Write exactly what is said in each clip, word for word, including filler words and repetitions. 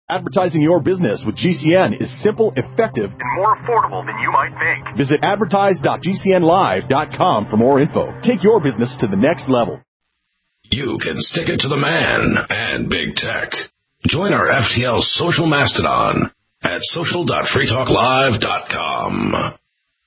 Advertising your business with G C N is simple, effective, and more affordable than you might think. Visit advertise dot g c n live dot com for more info. Take your business to the next level. You can stick it to the man and big tech. Join our F T L social mastodon at social dot free talk live dot com.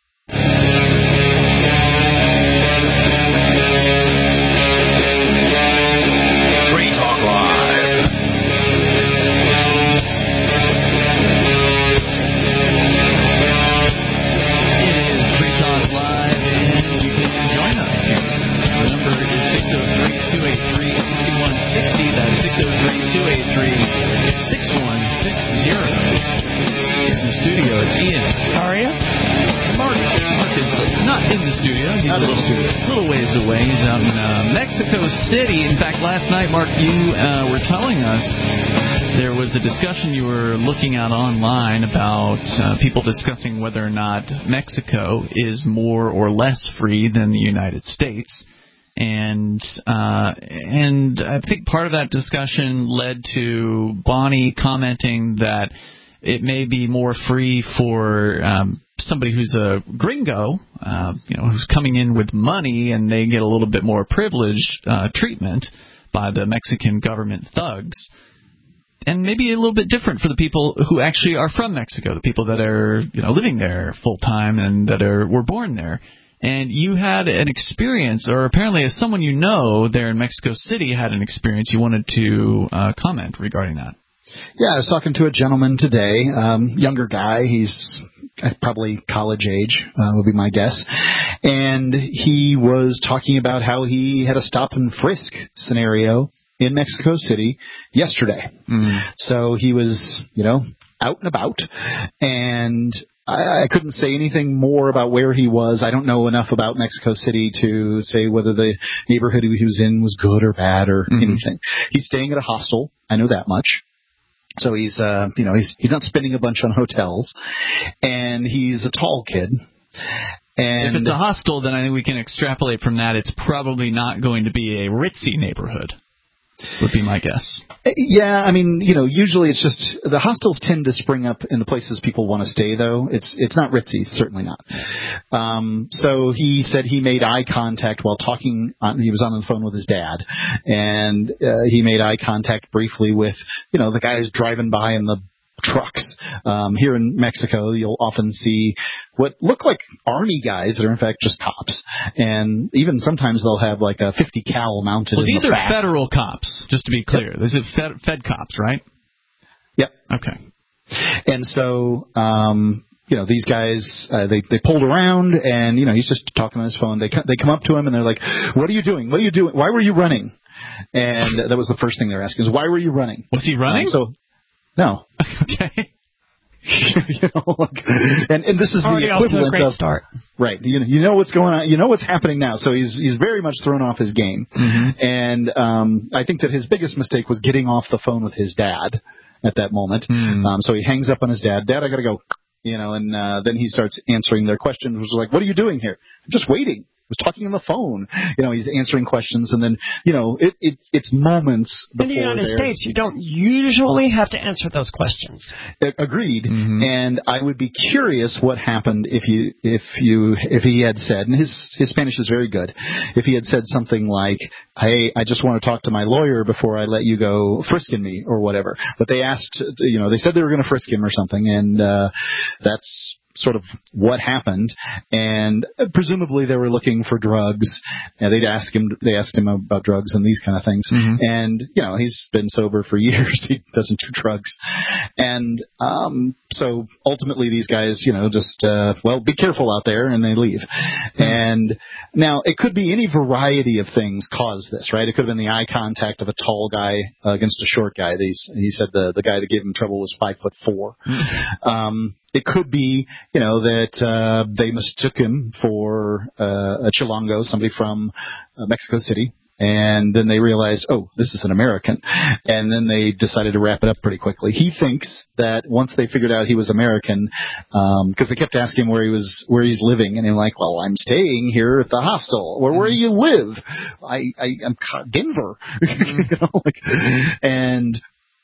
Studio. It's Ian. How are you? Mark. Mark is not in the studio. He's not a little, studio. little ways away. He's out in uh, Mexico City. In fact, last night, Mark, you uh, were telling us there was a discussion you were looking at online about uh, people discussing whether or not Mexico is more or less free than the United States. And uh, and I think part of that discussion led to Bonnie commenting that it may be more free for um, somebody who's a gringo, uh, you know, who's coming in with money, and they get a little bit more privileged uh, treatment by the Mexican government thugs. And maybe a little bit different for the people who actually are from Mexico, the people that are, you know, living there full time and that are were born there. And you had an experience, or apparently as someone you know there in Mexico City had an experience. You wanted to uh, comment regarding that. Yeah, I was talking to a gentleman today, um, younger guy. He's probably college age, uh, would be my guess. And he was talking about how he had a stop and frisk scenario in Mexico City yesterday. Mm. So he was, you know, out and about, and I, I couldn't say anything more about where he was. I don't know enough about Mexico City to say whether the neighborhood he was in was good or bad or mm-hmm. anything. He's staying at a hostel. I know that much. So he's, uh, you know, he's he's not spending a bunch on hotels, and he's a tall kid. And if it's a hostel, then I think we can extrapolate from that. It's probably not going to be a ritzy neighborhood, would be my guess. Yeah, I mean, you know, usually it's just the hostels tend to spring up in the places people want to stay, though. It's it's not ritzy, certainly not. Um, so he said he made eye contact while talking. On, he was on the phone with his dad, and uh, he made eye contact briefly with, you know, the guys driving by in the trucks. Um, here in Mexico, you'll often see what look like army guys that are in fact just cops, and even sometimes they'll have like a fifty cal mounted. Well, in these the are back. Federal cops, just to be clear. Yep. These are fed, fed cops, right? Yep. Okay. And so, um, you know, these guys, uh, they they pulled around, and you know, he's just talking on his phone. They they come up to him and they're like, "What are you doing? What are you doing? Why were you running?" And that was the first thing they were asking: is why were you running? Was he running? Um, so. No. Okay. you know, like, and and this is Already the equivalent off to a great of start. Right. You know, you know what's going on. You know what's happening now. So he's he's very much thrown off his game. Mm-hmm. And um, I think that his biggest mistake was getting off the phone with his dad at that moment. Mm. Um, so he hangs up on his dad. Dad, I got to go. You know, and uh, then he starts answering their questions. It was like, "What are you doing here?" "I'm just waiting." Was talking on the phone. You know, he's answering questions, and then, you know, it, it it's moments before. In the United States, you don't usually have to answer those questions. Agreed. Mm-hmm. And I would be curious what happened if you if you if he had said, and his his Spanish is very good, if he had said something like, "Hey, I just want to talk to my lawyer before I let you go frisking me," or whatever. But they asked, you know, they said they were going to frisk him or something, and uh, that's sort of what happened, and presumably they were looking for drugs. And they'd ask him, they asked him about drugs and these kind of things. Mm-hmm. And you know, he's been sober for years. He doesn't do drugs, and um, so ultimately these guys, you know, just uh, well, be careful out there, and they leave. Mm-hmm. And now it could be any variety of things cause this, right? It could have been the eye contact of a tall guy uh, against a short guy. These, he said the the guy that gave him trouble was five foot four. Mm-hmm. Um, It could be, you know, that uh, they mistook him for uh, a Chilango, somebody from uh, Mexico City, and then they realized, oh, this is an American, and then they decided to wrap it up pretty quickly. He thinks that once they figured out he was American, because um, they kept asking him where he was, where he's living, and he's like, well, I'm staying here at the hostel. Well, where do you live? I, I I'm Denver, you know, like, and.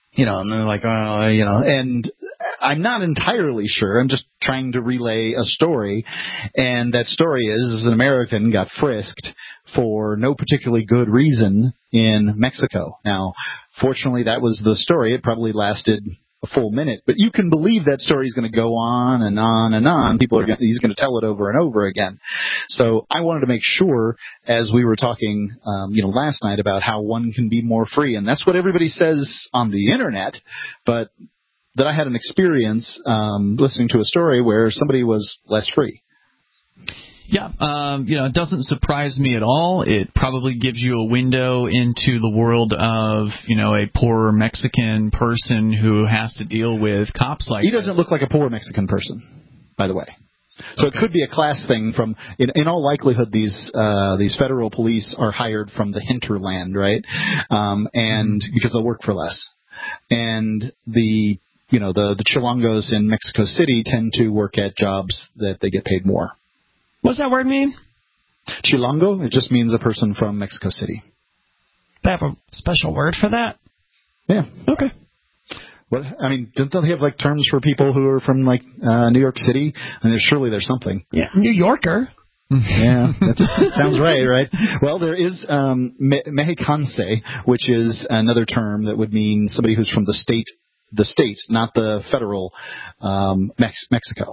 You know, and they're like, oh, you know, and I'm not entirely sure. I'm just trying to relay a story. And that story is, is an American got frisked for no particularly good reason in Mexico. Now, fortunately, that was the story. It probably lasted a full minute, but you can believe that story is going to go on and on and on. People are going, he's going to tell it over and over again. So I wanted to make sure, as we were talking, um, you know, last night about how one can be more free, and that's what everybody says on the internet, but that I had an experience um, listening to a story where somebody was less free. Yeah, um, you know, it doesn't surprise me at all. It probably gives you a window into the world of, you know, a poor Mexican person who has to deal with cops like He doesn't this. look like a poor Mexican person, by the way. So okay. It could be a class thing from, in, in all likelihood, these uh, these federal police are hired from the hinterland, right? Um, and mm-hmm. because they'll work for less. And the, you know, the, the Chilangos in Mexico City tend to work at jobs that they get paid more. What's that word mean? Chilango, it just means a person from Mexico City. They have a special word for that? Yeah. Okay. What, I mean, don't they have like terms for people who are from like uh, New York City? I mean, there's, surely there's something. Yeah, New Yorker. Yeah, that sounds right, right? Well, there is um, me- mexicanse, which is another term that would mean somebody who's from the state, the state, not the federal um, Mex- Mexico.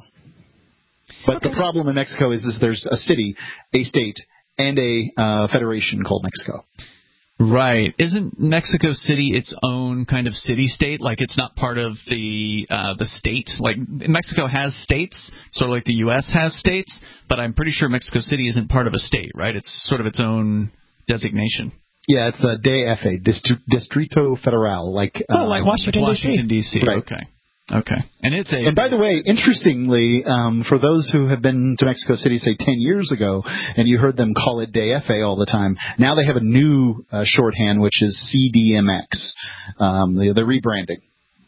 But okay. The problem in Mexico is, is there's a city, a state, and a uh, federation called Mexico. Right. Isn't Mexico City its own kind of city-state? Like it's not part of the uh, the state? Like Mexico has states, sort of like the U S has states, but I'm pretty sure Mexico City isn't part of a state, right? It's sort of its own designation. Yeah, it's a D F A, Distrito Federal. Like, oh, um, like Washington, D C. Washington, D C. Right. Okay. Okay, and it's a. And by the way, interestingly, um, for those who have been to Mexico City, say ten years ago, and you heard them call it D F A all the time, now they have a new uh, shorthand, which is C D M X. Um, they're, they're rebranding.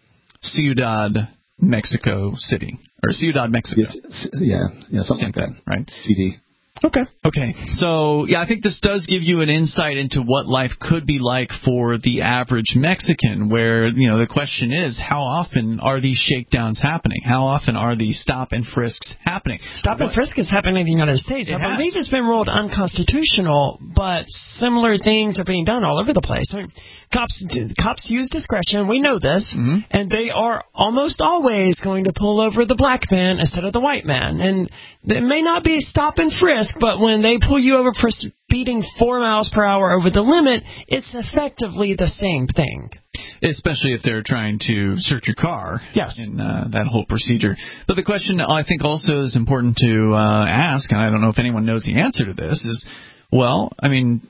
Ciudad Mexico City or Ciudad Mexico. Yes, yeah, yeah, something Same like thing, that. Right? C D. Okay. Okay. So, yeah, I think this does give you an insight into what life could be like for the average Mexican, where, you know, the question is, how often are these shakedowns happening? How often are these stop and frisks happening? Stop and frisk is happening in the United States. It I has. believe it's been ruled unconstitutional, but similar things are being done all over the place. I mean, cops cops use discretion. We know this. Mm-hmm. And they are almost always going to pull over the black man instead of the white man. And it may not be stop and frisk, but when they pull you over for speeding four miles per hour over the limit, it's effectively the same thing. Especially if they're trying to search your car. Yes. In uh, that whole procedure. But the question I think also is important to uh, ask, and I don't know if anyone knows the answer to this, is, well, I mean,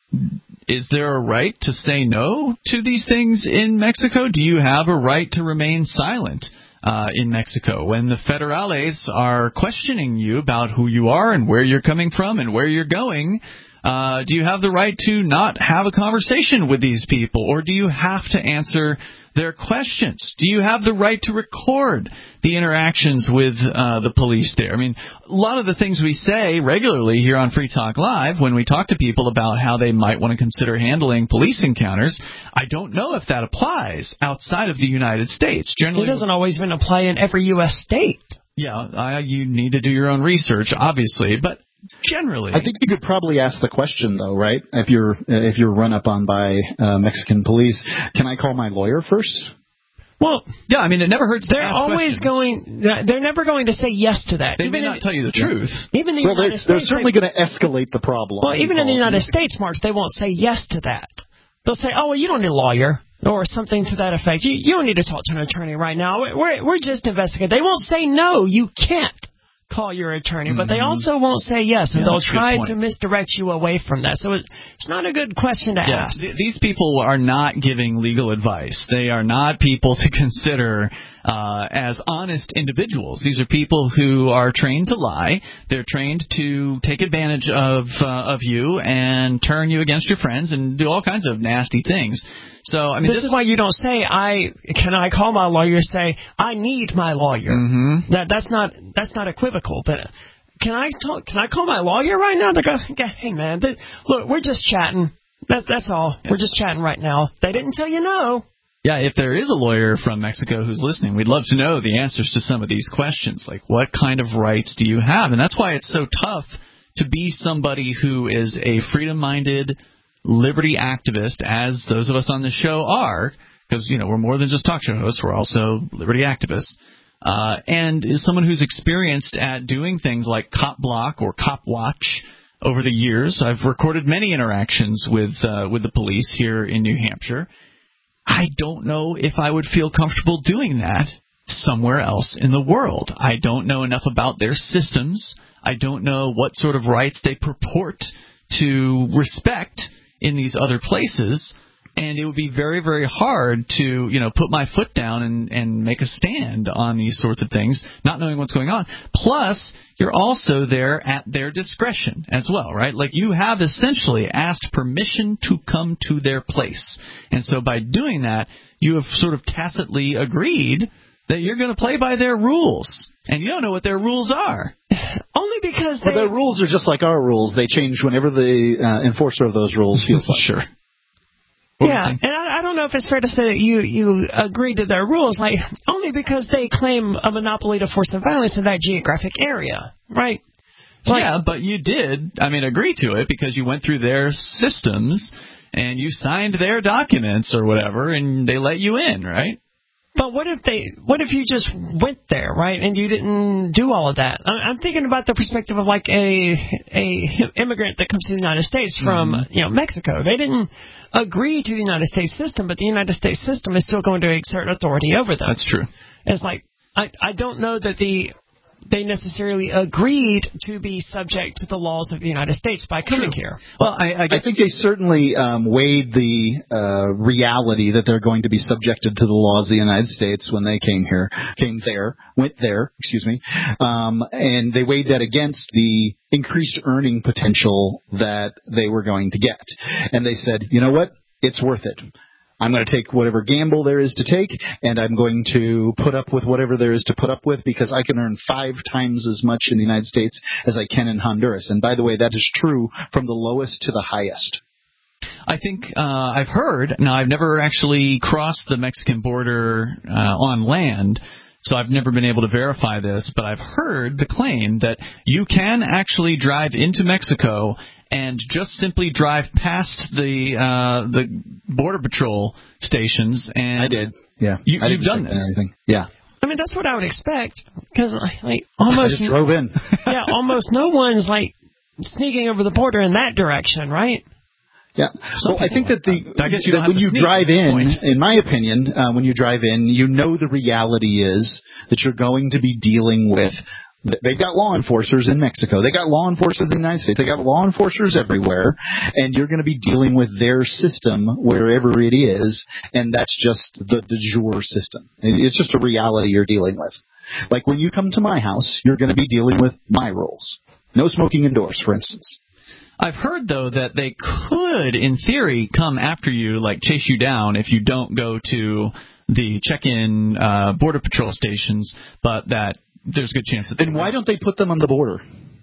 is there a right to say no to these things in Mexico? Do you have a right to remain silent uh, in Mexico when the federales are questioning you about who you are and where you're coming from and where you're going? Uh, do you have the right to not have a conversation with these people, or do you have to answer their questions? Do you have the right to record the interactions with uh, the police there? I mean, a lot of the things we say regularly here on Free Talk Live when we talk to people about how they might want to consider handling police encounters, I don't know if that applies outside of the United States. Generally, it doesn't always even apply in every U S state. Yeah, I, you need to do your own research, obviously, but generally, I think you could probably ask the question, though, right? If you're if you're run up on by uh, Mexican police, can I call my lawyer first? Well, yeah, I mean, it never hurts to they're ask always questions. going. They're never going to say yes to that. They even may not in, tell you the truth. Even the well, United they're, States, they're certainly going to escalate the problem. Well, even in the United States, March, they won't say yes to that. They'll say, "Oh, well, you don't need a lawyer." Or something to that effect. You, you don't need to talk to an attorney right now. We're, we're just investigating. They won't say no, you can't call your attorney, but they also won't say yes, and yeah, they'll try to misdirect you away from that. So it, it's not a good question to yeah. ask. Th- these people are not giving legal advice. They are not people to consider uh, as honest individuals. These are people who are trained to lie. They're trained to take advantage of uh, of you and turn you against your friends and do all kinds of nasty things. So I mean, this, this is why you don't say, "I can I call my lawyer?" Say, "I need my lawyer." Mm-hmm. That that's not that's not equivocal. But can I talk? Can I call my lawyer right now? They go, "Hey man, they, look, we're just chatting. That's that's all. Yeah. We're just chatting right now." They didn't tell you no. Yeah, if there is a lawyer from Mexico who's listening, we'd love to know the answers to some of these questions. Like, what kind of rights do you have? And that's why it's so tough to be somebody who is a freedom-minded liberty activist, as those of us on the show are, because, you know, we're more than just talk show hosts. We're also liberty activists. Uh, and is someone who's experienced at doing things like Cop Block or Cop Watch over the years. I've recorded many interactions with uh, with the police here in New Hampshire. I don't know if I would feel comfortable doing that somewhere else in the world. I don't know enough about their systems. I don't know what sort of rights they purport to respect in these other places. And it would be very, very hard to, you know, put my foot down and, and make a stand on these sorts of things, not knowing what's going on. Plus, you're also there at their discretion as well, right? Like, you have essentially asked permission to come to their place. And so by doing that, you have sort of tacitly agreed that you're going to play by their rules. And you don't know what their rules are. Only because they... Well, their rules are just like our rules. They change whenever the uh, enforcer of those rules feels like. Sure. What yeah, and I, I don't know if it's fair to say that you, you agree to their rules, like, only because they claim a monopoly to force and violence in that geographic area, right? Like, yeah, but you did, I mean, agree to it because you went through their systems and you signed their documents or whatever, and they let you in, right? But what if they? What if you just went there, right, and you didn't do all of that? I'm thinking about the perspective of like a a immigrant that comes to the United States from mm-hmm. you know Mexico. They didn't agree to the United States system, but the United States system is still going to exert authority over them. That's true. It's like I I don't know that the they necessarily agreed to be subject to the laws of the United States by coming True. here. Well, I, I, guess I think they certainly um, weighed the uh, reality that they're going to be subjected to the laws of the United States when they came here, came there, went there, excuse me, um, and they weighed that against the increased earning potential that they were going to get. And they said, you know what, it's worth it. I'm going to take whatever gamble there is to take, and I'm going to put up with whatever there is to put up with because I can earn five times as much in the United States as I can in Honduras. And by the way, that is true from the lowest to the highest. I think uh, I've heard, now I've never actually crossed the Mexican border uh, on land, so I've never been able to verify this, but I've heard the claim that you can actually drive into Mexico and just simply drive past the uh, the border patrol stations. And I did, yeah. You, I you've done this, yeah. I mean, that's what I would expect because like almost I just drove in. yeah, almost no one's like sneaking over the border in that direction, right? Yeah. So I think that the I guess you that when you drive in, point. in my opinion, uh, when you drive in, you know the reality is that you're going to be dealing with. They've got law enforcers in Mexico. They got law enforcers in the United States. They got law enforcers everywhere, and you're going to be dealing with their system wherever it is, and that's just the de jure system. It's just a reality you're dealing with. Like when you come to my house, you're going to be dealing with my rules. No smoking indoors, for instance. I've heard, though, that they could, in theory, come after you, like chase you down if you don't go to the check-in uh, border patrol stations, but that there's a good chance that they Then why don't they put them on the border?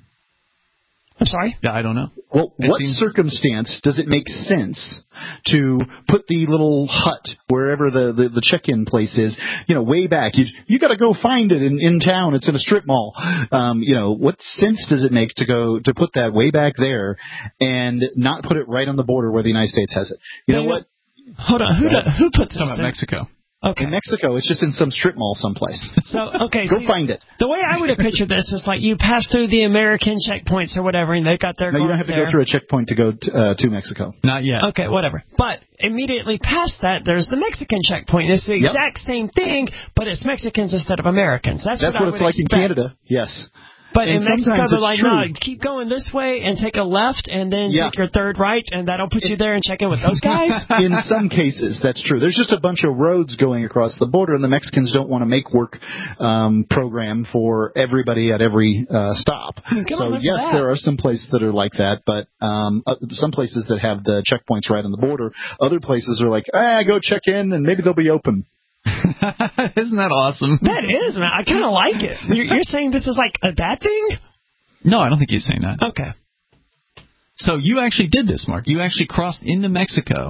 I'm sorry? Yeah, I don't know. Well, it what seems... circumstance does it make sense to put the little hut wherever the, the, the check-in place is, you know, way back? You you got to go find it in, in town. It's in a strip mall. Um, you know, what sense does it make to go to put that way back there and not put it right on the border where the United States has it? You know what? Hold on. Who do, who put this Talking about Mexico. Okay. In Mexico, it's just in some strip mall someplace. So, okay. Go see, find it. The way I would have pictured this was like you pass through the American checkpoints or whatever, and they've got their No, you don't have to there. go through a checkpoint to go to, uh, to Mexico. Not yet. Okay, whatever. But immediately past that, there's the Mexican checkpoint. It's the Yep. exact same thing, but it's Mexicans instead of Americans. That's, That's what, what, I it's would like expect. in Canada. Yes. But and in Mexico, they're like, true. no, keep going this way and take a left and then Yeah. take your third right, and that'll put you there and check in with those guys? In some cases, that's true. There's just a bunch of roads going across the border, and the Mexicans don't want to make work um, program for everybody at every uh, stop. Come so, on, yes, that. there are some places that are like that, but um, uh, some places that have the checkpoints right on the border. Other places are like, ah, go check in, and maybe they'll be open. Isn't that awesome? That is, man. I kind of like it. You're, you're saying this is like a bad thing? No, I don't think he's saying that. Okay. So you actually did this, Mark. You actually crossed into Mexico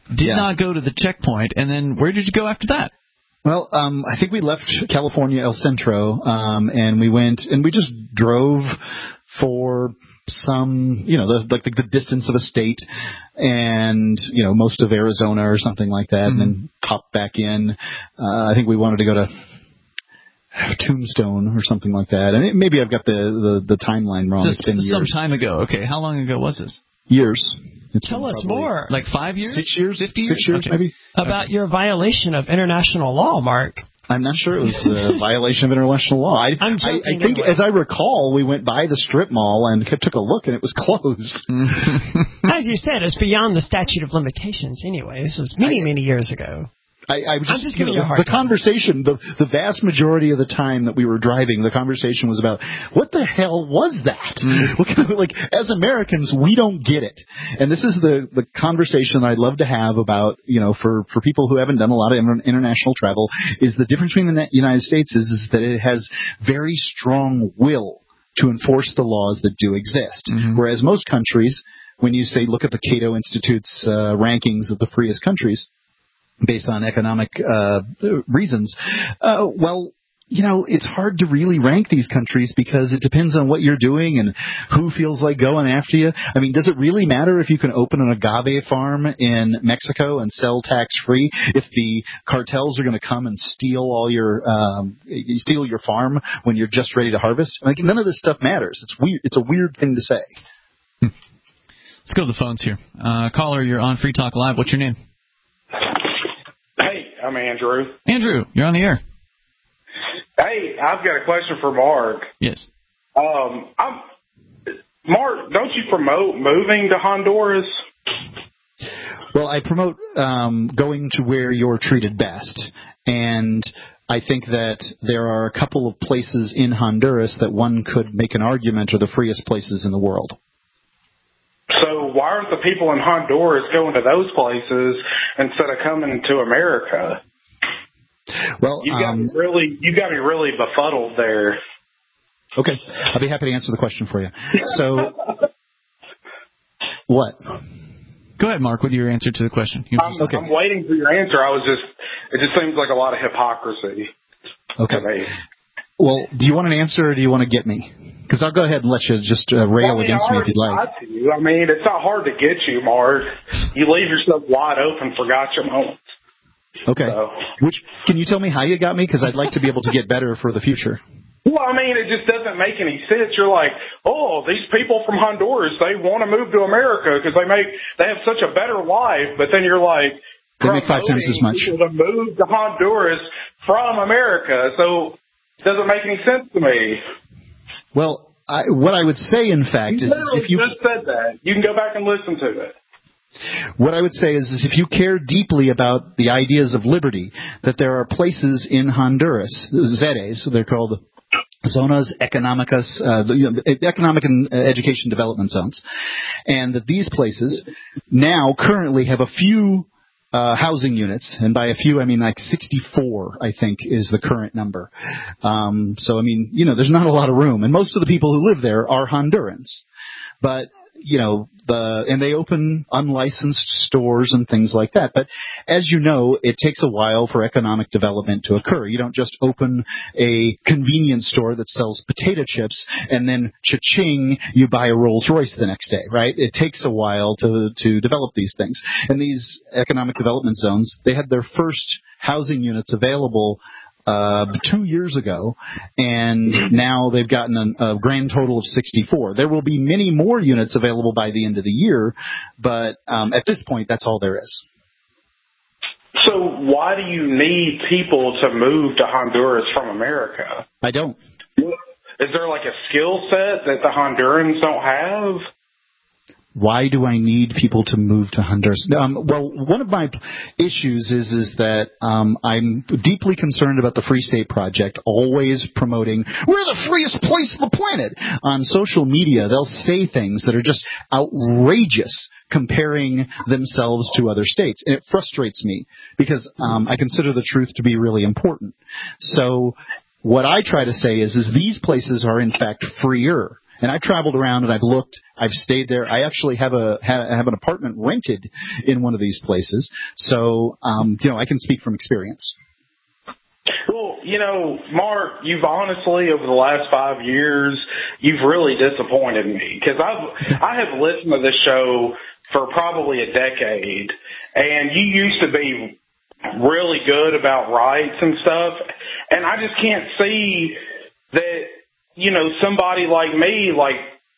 did yeah. not go to the checkpoint, and then where did you go after that? Well, um, I think we left California El Centro, um, and we went and we just drove for some, you know, the, like the, the distance of a state, and you know, most of Arizona or something like that, mm-hmm. and then popped back in. Uh, I think we wanted to go to Tombstone or something like that, and it, maybe I've got the, the, the timeline wrong. Just it's been some years. time ago. Okay, how long ago was this? Years. It's Tell us probably more. Like five years? Six years? Fifty Six years? years, okay. maybe. About okay. your violation of international law, Mark. I'm not sure. It was a violation of international law. I, I'm I, I think, anyway. as I recall, we went by the strip mall and took a look, and it was closed. As you said, it's beyond the statute of limitations anyway. This was many, I, many years ago. I, I was just, I'm just you giving know, you a hard the time. conversation, the, the vast majority of the time that we were driving, the conversation was about, what the hell was that? Mm. What kind of, like, as Americans, we don't get it. And this is the, the conversation I'd love to have about, you know, for, for people who haven't done a lot of international travel, is the difference between the United States is, is that it has very strong will to enforce the laws that do exist. Mm-hmm. Whereas most countries, when you say, look at the Cato Institute's uh, rankings of the freest countries, based on economic uh reasons, uh well, you know, it's hard to really rank these countries because it depends on what you're doing and who feels like going after you. I mean, does it really matter if you can open an agave farm in Mexico and sell tax-free if the cartels are going to come and steal all your um steal your farm when you're just ready to harvest? Like, none of this stuff matters. It's weird. It's a weird thing to say. Hmm. Let's go to the phones here. Uh caller, you're on Free Talk Live. What's your name? I'm Andrew. Andrew, you're on the air. Hey, I've got a question for Mark. Yes. Um, I'm, Mark, don't you promote moving to Honduras? Well, I promote um, going to where you're treated best, and I think that there are a couple of places in Honduras that one could make an argument are the freest places in the world. So why aren't the people in Honduras going to those places instead of coming to America? Well, you got um, me really, you got me really befuddled there. Okay, I'll be happy to answer the question for you. So, what? Go ahead, Mark, with your answer to the question. I'm, okay. I'm waiting for your answer. I was just, it just seems like a lot of hypocrisy. Okay. Well, do you want an answer or do you want to get me? Because I'll go ahead and let you just uh, rail well, I mean, against me if you'd like. You. I mean, it's not hard to get you, Mark. You leave yourself wide open for gotcha moments. Okay. So. Which can you tell me how you got me? Because I'd like to be able to get better for the future. Well, I mean, it just doesn't make any sense. You're like, oh, these people from Honduras, they want to move to America because they make they have such a better life. But then you're like, they make five times as much. People to move to Honduras from America, so it doesn't make any sense to me. Well, I, what I would say, in fact, you is if you just said that, you can go back and listen to it. What I would say is, is if you care deeply about the ideas of liberty, that there are places in Honduras, Z E Ds, so they're called Zonas Económicas, uh, you know, Economic and Education Development Zones, and that these places now currently have a few uh, housing units, and by a few I mean like sixty-four, I think, is the current number. Um, so, I mean, you know, there's not a lot of room, and most of the people who live there are Hondurans. But you know, the, and they open unlicensed stores and things like that. But as you know, it takes a while for economic development to occur. You don't just open a convenience store that sells potato chips and then cha-ching, you buy a Rolls Royce the next day, right? It takes a while to, to develop these things. And these economic development zones, they had their first housing units available Uh, two years ago, and now they've gotten a, a grand total of sixty-four. There will be many more units available by the end of the year, but um, at this point, that's all there is. So why do you need people to move to Honduras from America? I don't. Is there like a skill set that the Hondurans don't have? Why do I need people to move to Honduras? Um, well, one of my issues is is that um, I'm deeply concerned about the Free State Project, always promoting, we're the freest place on the planet. On social media, they'll say things that are just outrageous, comparing themselves to other states. And it frustrates me because um, I consider the truth to be really important. So what I try to say is, is these places are, in fact, freer. And I've traveled around and I've looked. I've stayed there. I actually have a have an apartment rented in one of these places. So, um, you know, I can speak from experience. Well, you know, Mark, you've honestly, over the last five years, you've really disappointed me because I've I have listened to this show for probably a decade, and you used to be really good about rights and stuff, and I just can't see that, you know, somebody like me, like,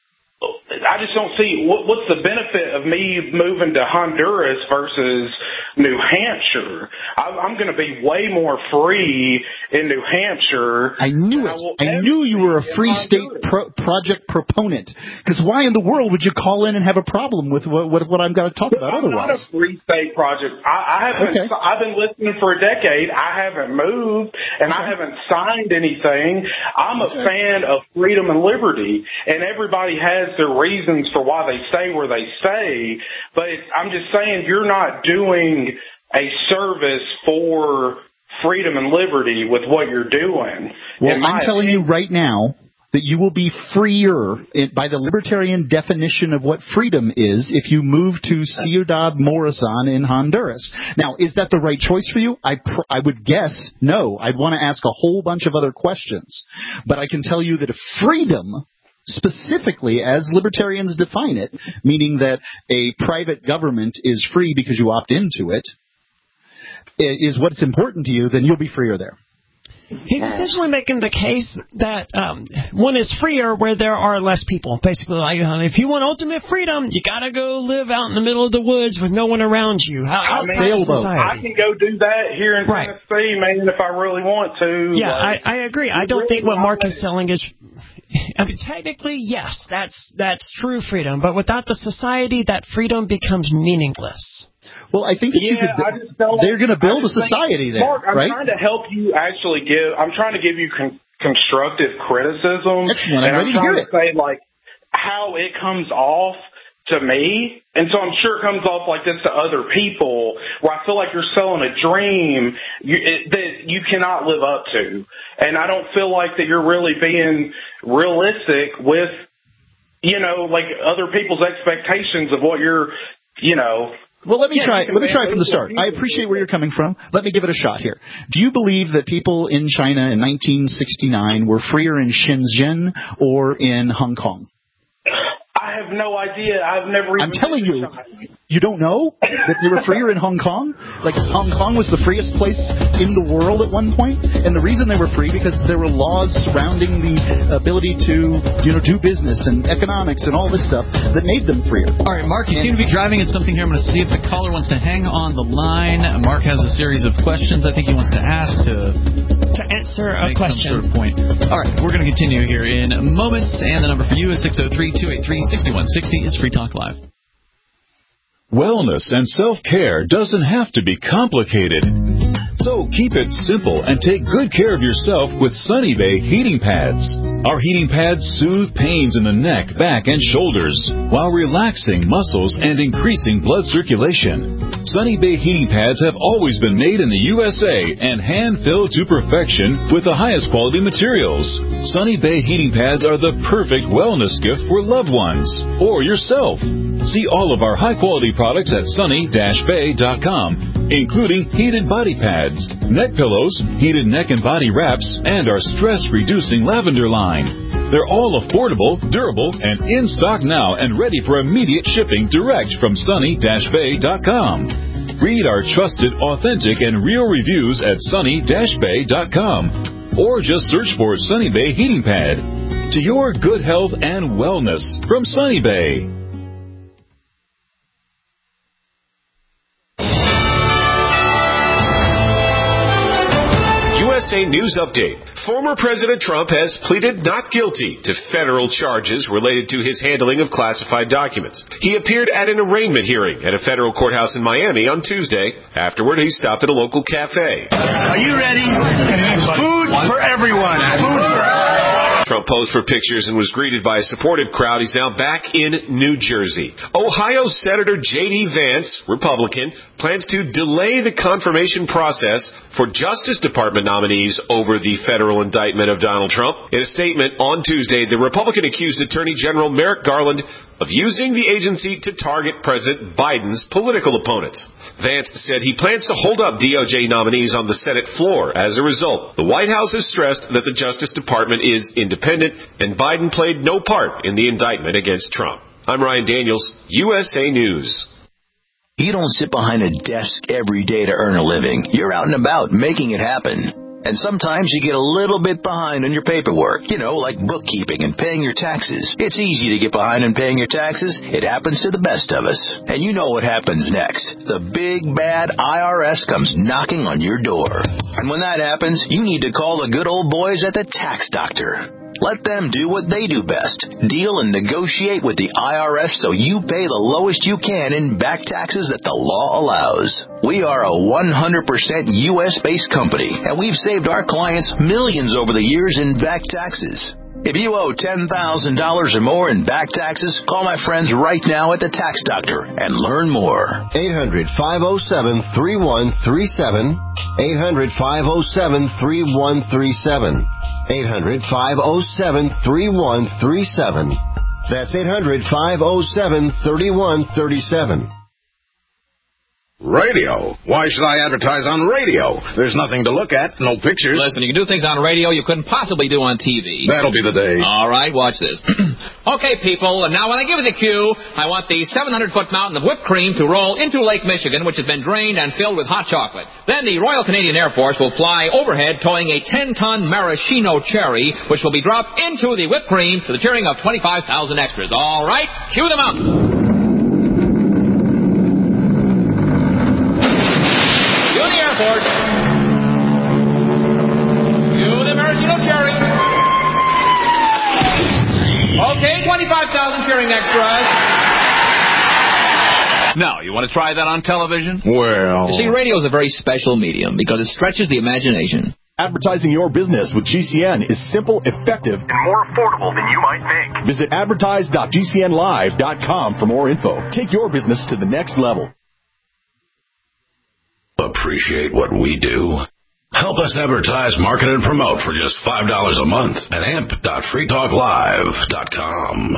I just don't see what, what's the benefit of me moving to Honduras versus New Hampshire. I, I'm going to be way more free in New Hampshire. I knew it. I, I knew you were a free state pro- project proponent. Because why in the world would you call in and have a problem with what, with what I'm going to talk about I'm otherwise? I'm not a free state project. I, I haven't. Okay. I've been listening for a decade. I haven't moved and okay. I haven't signed anything. I'm a okay. fan of freedom and liberty, and everybody has their reasons for why they stay where they stay, but I'm just saying you're not doing a service for freedom and liberty with what you're doing. Well, I'm telling opinion. you right now that you will be freer by the libertarian definition of what freedom is if you move to Ciudad Morazan in Honduras. Now, is that the right choice for you? I pr- I would guess no. I'd want to ask a whole bunch of other questions. But I can tell you that if freedom, specifically as libertarians define it, meaning that a private government is free because you opt into it, is what's important to you, then you'll be freer there. He's essentially making the case that um, one is freer where there are less people. Basically, like, uh, if you want ultimate freedom, you got to go live out in the middle of the woods with no one around you. How, I mean, I can go do that here in right. Tennessee, man, if I really want to. Yeah, like, I, I agree. I don't really think what Mark is selling is... I mean, technically, yes, that's that's true freedom. But without the society, that freedom becomes meaningless. Well, I think that yeah, you could. I just don't, they're going to build a society think, there, Mark, I'm right? trying to help you actually give. I'm trying to give you con- constructive criticism. Excellent. I'm and ready I'm to hear trying it. to say like how it comes off to me, and so I'm sure it comes off like this to other people, where I feel like you're selling a dream you, it, that you cannot live up to, and I don't feel like that you're really being realistic with, you know, like other people's expectations of what you're, you know. Well, let me yeah, try. Let me try from the start. I appreciate where you're coming from. Let me give it a shot here. Do you believe that people in China in nineteen sixty-nine were freer in Shenzhen or in Hong Kong? I have no idea. I've never even... I'm telling you, you don't know that they were freer in Hong Kong? Like, Hong Kong was the freest place in the world at one point, and the reason they were free because there were laws surrounding the ability to, you know, do business and economics and all this stuff that made them freer. All right, Mark, you and, seem to be driving at something here. I'm going to see if the caller wants to hang on the line. Mark has a series of questions I think he wants to ask to... To answer a make question. Some sort of point. All right, we're going to continue here in moments, and the number for you is six oh three, two eight three, six one six oh. It's Free Talk Live. Wellness and self-care doesn't have to be complicated. So keep it simple and take good care of yourself with Sunny Bay heating pads. Our heating pads soothe pains in the neck, back, and shoulders while relaxing muscles and increasing blood circulation. Sunny Bay heating pads have always been made in the U S A and hand-filled to perfection with the highest quality materials. Sunny Bay heating pads are the perfect wellness gift for loved ones or yourself. See all of our high-quality products at sunny dash bay dot com, including heated body pads, neck pillows, heated neck and body wraps, and our stress-reducing lavender line. They're all affordable, durable, and in stock now and ready for immediate shipping direct from sunny dash bay dot com. Read our trusted, authentic, and real reviews at sunny dash bay dot com, or just search for Sunny Bay Heating Pad. To your good health and wellness from Sunny Bay. U S A News Update. Former President Trump has pleaded not guilty to federal charges related to his handling of classified documents. He appeared at an arraignment hearing at a federal courthouse in Miami on Tuesday. Afterward, he stopped at a local cafe. Are you ready? Food for everyone. Food for everyone. Trump posed for pictures and was greeted by a supportive crowd. He's now back in New Jersey. Ohio Senator J D. Vance, Republican, plans to delay the confirmation process for Justice Department nominees over the federal indictment of Donald Trump. In a statement on Tuesday, the Republican accused Attorney General Merrick Garland of using the agency to target President Biden's political opponents. Vance said he plans to hold up D O J nominees on the Senate floor. As a result, the White House has stressed that the Justice Department is independent and Biden played no part in the indictment against Trump. I'm Ryan Daniels, U S A News. You don't sit behind a desk every day to earn a living. You're out and about making it happen. And sometimes you get a little bit behind on your paperwork, you know, like bookkeeping and paying your taxes. It's easy to get behind on paying your taxes. It happens to the best of us. And you know what happens next. The big, bad I R S comes knocking on your door. And when that happens, you need to call the good old boys at the Tax Doctor. Let them do what they do best. Deal and negotiate with the I R S so you pay the lowest you can in back taxes that the law allows. We are a one hundred percent U S-based company, and we've saved our clients millions over the years in back taxes. If you owe ten thousand dollars or more in back taxes, call my friends right now at the Tax Doctor and learn more. eight hundred, five oh seven, three one three seven. eight hundred, five oh seven, three one three seven. eight hundred, five oh seven, three one three seven. That's eight hundred, five oh seven, three one three seven. Radio? Why should I advertise on radio? There's nothing to look at, no pictures. Listen, you can do things on radio you couldn't possibly do on T V. That'll be the day. All right, watch this. Okay, people, and now when I give you the cue, I want the seven hundred foot mountain of whipped cream to roll into Lake Michigan, which has been drained and filled with hot chocolate. Then the Royal Canadian Air Force will fly overhead towing a ten ton maraschino cherry, which will be dropped into the whipped cream to the cheering of twenty-five thousand extras. All right, cue the mountain. Airport. You the maraschino cherry. Okay, twenty-five thousand cheering extras. Now, you want to try that on television? Well... You see, radio is a very special medium because it stretches the imagination. Advertising your business with G C N is simple, effective, and more affordable than you might think. Visit advertise dot g c n live dot com for more info. Take your business to the next level. Appreciate what we do? Help us advertise, market, and promote for just five dollars a month at amp dot free talk live dot com.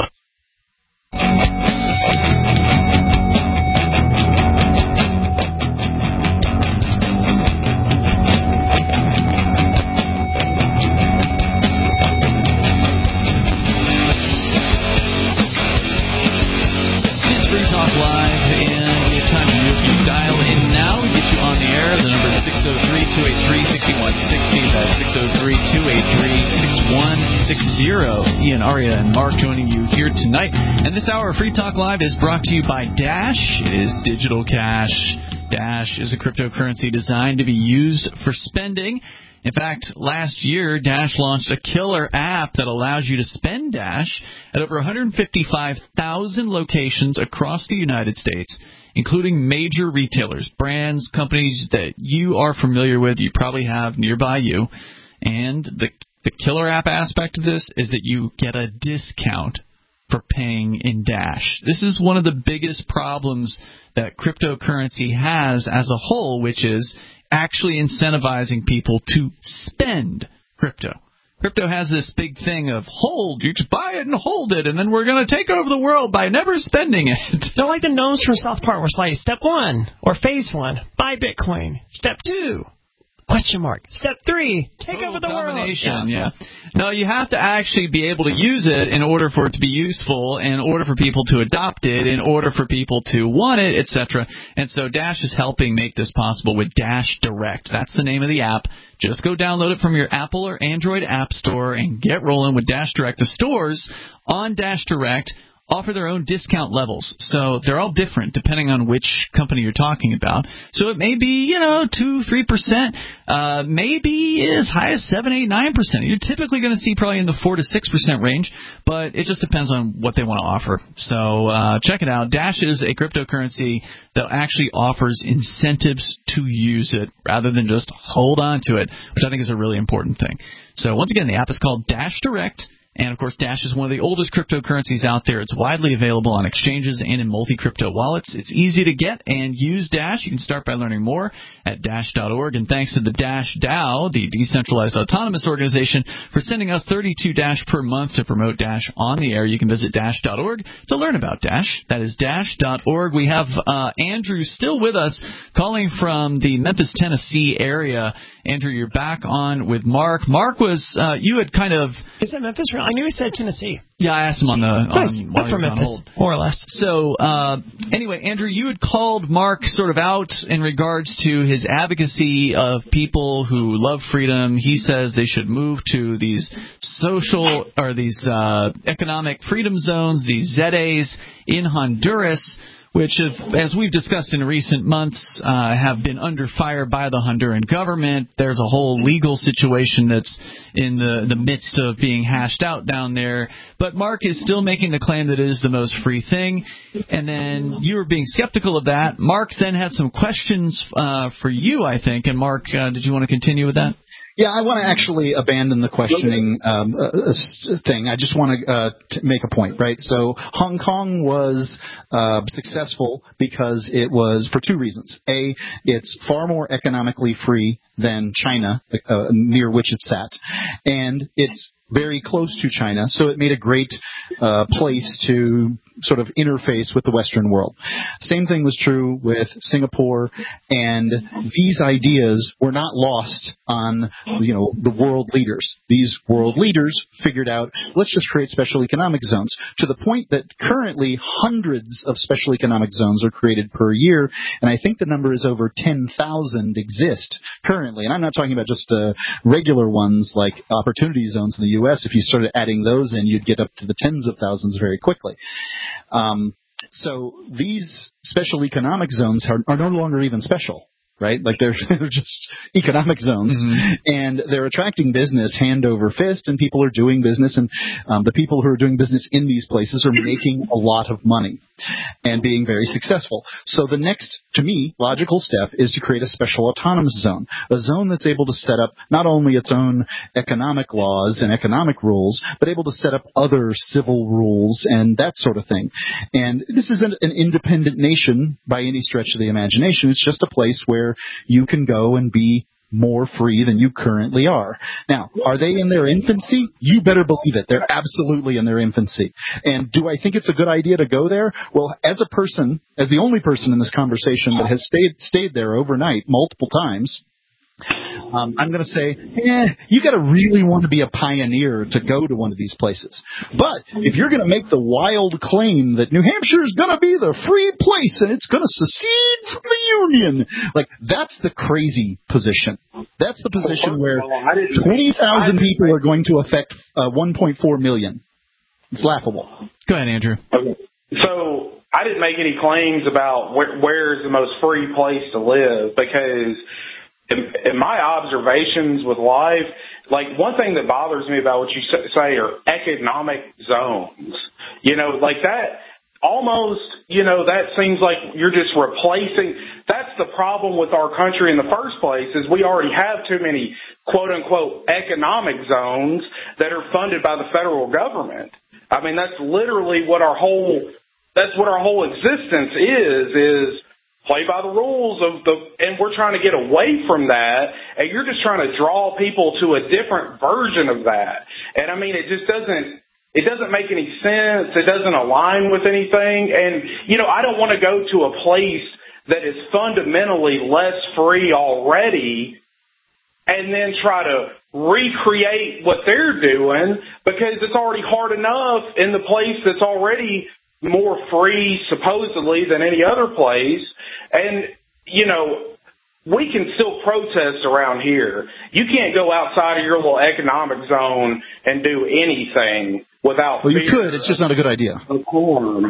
It's Free Talk Live, and we have time to you dial in now. Get you on the air. The number is six oh three, two eight three, six one six oh. That's six oh three, two eight three, six one six oh. Ian, Aria, and Mark joining you here tonight. And this hour of Free Talk Live is brought to you by Dash. It is digital cash. Dash is a cryptocurrency designed to be used for spending. In fact, last year, Dash launched a killer app that allows you to spend Dash at over one hundred fifty-five thousand locations across the United States, including major retailers, brands, companies that you are familiar with, you probably have nearby you. And the the killer app aspect of this is that you get a discount for paying in Dash. This is one of the biggest problems that cryptocurrency has as a whole, which is actually incentivizing people to spend crypto. Crypto has this big thing of hold, you just buy it and hold it, and then we're going to take over the world by never spending it. So like the gnomes from South Park were like, step one, or phase one, buy Bitcoin. Step two, question mark. Step three, take Total over the combination, world. Yeah. yeah. No, you have to actually be able to use it in order for it to be useful, in order for people to adopt it, in order for people to want it, et cetera. And so Dash is helping make this possible with Dash Direct. That's the name of the app. Just go download it from your Apple or Android app store and get rolling with Dash Direct. The stores on Dash Direct offer their own discount levels. So they're all different depending on which company you're talking about. So it may be, you know, two, three percent, uh, maybe as high as seven, eight, nine percent. You're typically going to see probably in the four to six percent range, but it just depends on what they want to offer. So uh, check it out. Dash is a cryptocurrency that actually offers incentives to use it rather than just hold on to it, which I think is a really important thing. So once again, the app is called Dash Direct. And, of course, Dash is one of the oldest cryptocurrencies out there. It's widely available on exchanges and in multi-crypto wallets. It's easy to get and use Dash. You can start by learning more at dash dot org. And thanks to the Dash DAO, the Decentralized Autonomous Organization, for sending us thirty-two Dash per month to promote Dash on the air. You can visit dash dot org to learn about Dash. That is dash dot org. We have uh, Andrew still with us, calling from the Memphis, Tennessee area. Andrew, you're back on with Mark. Mark was, uh, you had kind of... Is that Memphis? I knew he said Tennessee. Yeah, I asked him on the on, nice. while he was from on Memphis, hold. More or less. So, uh, anyway, Andrew, you had called Mark sort of out in regards to his advocacy of people who love freedom. He says they should move to these social or these uh, economic freedom zones, these Z As in Honduras, which, have, as we've discussed in recent months, uh, have been under fire by the Honduran government. There's a whole legal situation that's in the, the midst of being hashed out down there. But Mark is still making the claim that it is the most free thing. And then you were being skeptical of that. Mark then had some questions uh, for you, I think. And, Mark, uh, did you want to continue with that? Yeah, I want to actually abandon the questioning um, uh, thing. I just want to uh, t- make a point, right? So Hong Kong was uh, successful because it was for two reasons. A, it's far more economically free than China, uh, near which it sat, and it's very close to China, so it made a great uh, place to sort of interface with the Western world. Same thing was true with Singapore, and these ideas were not lost on, you know, the world leaders. These world leaders figured out, let's just create special economic zones, to the point that currently hundreds of special economic zones are created per year, and I think the number is over ten thousand exist currently. And I'm not talking about just uh, regular ones like opportunity zones in the U S. If you started adding those in, you'd get up to the tens of thousands very quickly. Um, so these special economic zones are, are no longer even special, right? Like they're, they're just economic zones, mm-hmm. and they're attracting business hand over fist, and people are doing business, and um, the people who are doing business in these places are making a lot of money and being very successful. So the next, to me, logical step is to create a special autonomous zone, a zone that's able to set up not only its own economic laws and economic rules, but able to set up other civil rules and that sort of thing. And this isn't an independent nation by any stretch of the imagination. It's just a place where you can go and be more free than you currently are. Now, are they in their infancy? You better believe it. They're absolutely in their infancy. And do I think it's a good idea to go there? Well, as a person, as the only person in this conversation that has stayed stayed there overnight multiple times, Um, I'm going to say, eh, you got to really want to be a pioneer to go to one of these places. But if you're going to make the wild claim that New Hampshire is going to be the free place and it's going to secede from the Union, like that's the crazy position. That's the position where twenty thousand people are going to affect uh, one point four million. It's laughable. Go ahead, Andrew. Okay. So I didn't make any claims about where, where is the most free place to live, because in, in my observations with life, like one thing that bothers me about what you say are economic zones. You know, like that almost, you know, that seems like you're just replacing. That's the problem with our country in the first place, is we already have too many quote unquote economic zones that are funded by the federal government. I mean, that's literally what our whole, that's what our whole existence is, is play by the rules of the, and we're trying to get away from that, and you're just trying to draw people to a different version of that. And I mean, it just doesn't, it doesn't make any sense. It doesn't align with anything. And, you know, I don't want to go to a place that is fundamentally less free already and then try to recreate what they're doing, because it's already hard enough in the place that's already more free, supposedly, than any other place. And, you know, we can still protest around here. You can't go outside of your little economic zone and do anything without Well, you fear. could. It's just not a good idea. Of course.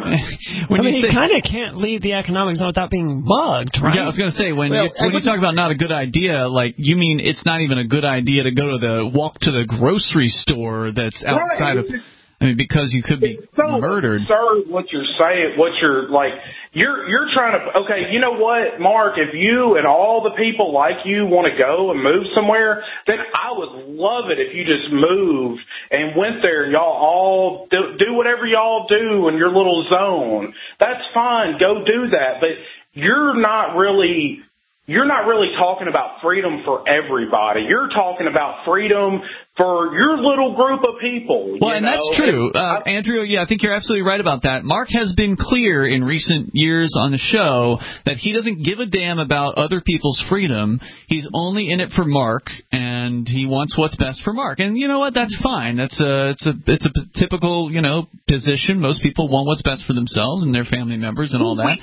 I mean, you kind of can't leave the economic zone without being mugged, right? Yeah, I was going to say, when, Well, you, when you talk about not a good idea, like, you mean it's not even a good idea to go to the, walk to the grocery store that's outside Right. of... I mean, because you could be it's so murdered. Absurd what you're saying, what you're like, you're you're trying to. Okay, you know what, Mark? If you and all the people like you want to go and move somewhere, then I would love it if you just moved and went there. Y'all all do, do whatever y'all do in your little zone. That's fine. Go do that. But you're not really... You're not really talking about freedom for everybody. You're talking about freedom for your little group of people. Well, you and know? that's true. Uh, Andrew, yeah, I think you're absolutely right about that. Mark has been clear in recent years on the show that he doesn't give a damn about other people's freedom. He's only in it for Mark, and he wants what's best for Mark. And you know what? That's fine. That's a, it's a, it's a typical, you know, position. Most people want what's best for themselves and their family members and all that.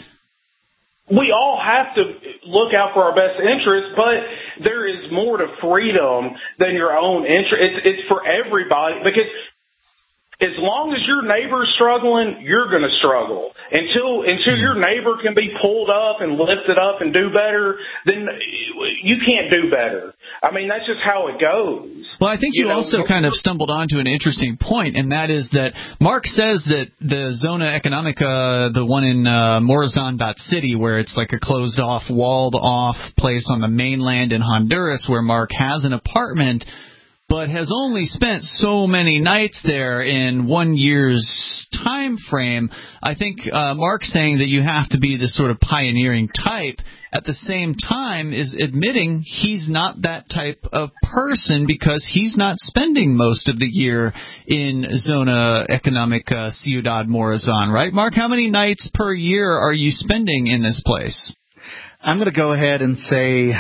We all have to look out for our best interests, but there is more to freedom than your own interest. It's, it's for everybody, because as long as your neighbor's struggling, you're going to struggle. Until until your neighbor can be pulled up and lifted up and do better, then you can't do better. I mean, that's just how it goes. Well, I think you, you know, also kind of stumbled onto an interesting point, and that is that Mark says that the Zona Economica, the one in uh, Morazan City, where it's like a closed-off, walled-off place on the mainland in Honduras where Mark has an apartment, but has only spent so many nights there in one year's time frame. I think uh, Mark's saying that you have to be this sort of pioneering type. At the same time, is admitting he's not that type of person because he's not spending most of the year in Zona Economica Ciudad Morazan, right? Mark, how many nights per year are you spending in this place? I'm going to go ahead and say...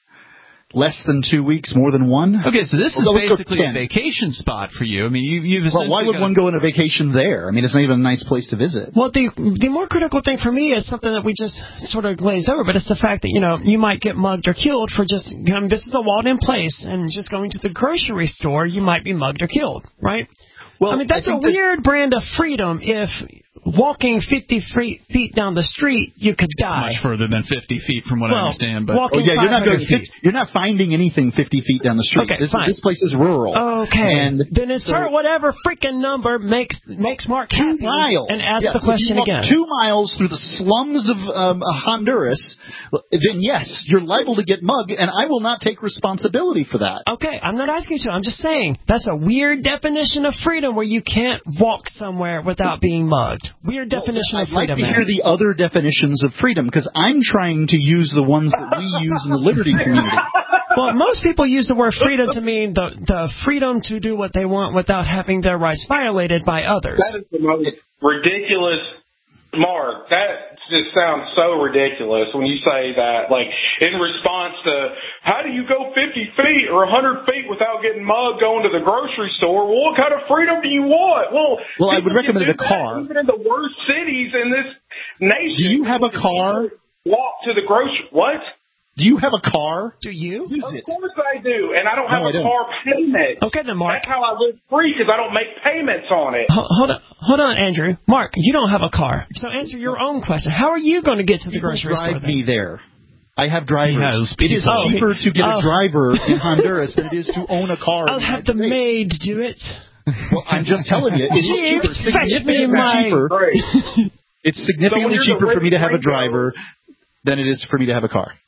less than two weeks, more than one. Okay, so this well, is basically a vacation spot for you. I mean, you, you've essentially well, why would got one go on a vacation there? I mean, it's not even a nice place to visit. Well, the the more critical thing for me is something that we just sort of glazed over, but it's the fact that, you know, you might get mugged or killed for just, I mean, this is a walled-in place, and just going to the grocery store, you might be mugged or killed, right? Well, I mean, that's I a weird that... brand of freedom if... walking fifty feet down the street, you could die. It's much further than fifty feet from what well, I understand. But walking oh, yeah, you're not going feet. You're not finding anything fifty feet down the street. Okay, this, fine. this place is rural. Okay. And then insert so, whatever freaking number makes makes Mark happy. Two miles. And ask yes, the question if you walk again. Two miles through the slums of um, Honduras, then yes, you're liable to get mugged, and I will not take responsibility for that. Okay, I'm not asking you to. I'm just saying that's a weird definition of freedom where you can't walk somewhere without being mugged. Weird definition. Well, I'd like to hear the other definitions of freedom, because I'm trying to use the ones that we use in the liberty community. Well, most people use the word freedom to mean the the freedom to do what they want without having their rights violated by others. That is the most ridiculous, Mark. That just sounds so ridiculous when you say that. Like, in response to, how do you go fifty feet or one hundred feet without getting mugged going to the grocery store? Well, what kind of freedom do you want? Well, well I would recommend a car. Even in the worst cities in this nation. Do you have a car? Walk to the grocery. What? Do you have a car? Do you? Use of it. course I do, and I don't have no, a don't. car payment. Okay, then, Mark. That's how I live free, because I don't make payments on it. Hold on, hold on, Andrew. Mark, you don't have a car, so answer your own question. How are you going to get to the People grocery drive store? Drive me there. I have drivers. It is oh, cheaper he, to get oh. a driver in Honduras than it is to own a car. I'll in have the, the maid do it. Well, I'm just telling you, it is cheaper. Significantly cheaper. It's significantly so cheaper for me to have a driver than it is for me to have a car.